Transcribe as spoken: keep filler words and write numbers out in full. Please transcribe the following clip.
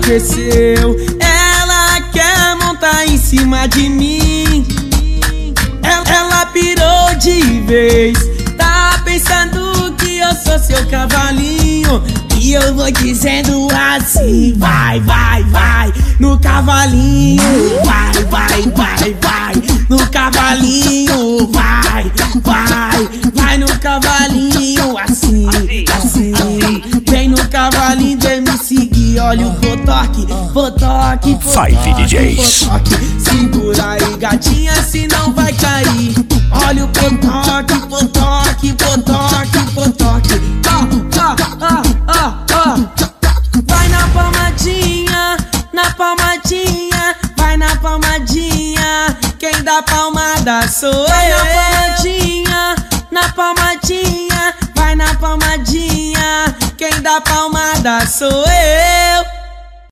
aconteceu? Ela quer montar em cima de mim. Ela, ela pirou de vez. Tá pensando que eu sou seu cavalinho. E eu vou dizendo assim: vai, vai, vai no cavalinho. Vai, vai, vai, vai no cavalinho. Vai, vai, vai no cavalinho. Assim, assim. Vem no cavalinho, vem me seguir. Olha o potoque, potoque, potoque, Five D Js. potoque. Segura aí, gatinha, senão vai cair. Olha o potoque, potoque, potoque, potoque. Ó, ó, ó, ó. Vai na palmadinha, na palmadinha, vai na palmadinha. Quem dá palmada sou eu. Vai na palmadinha, na palmadinha, vai na palmadinha. Quem dá palmada sou eu.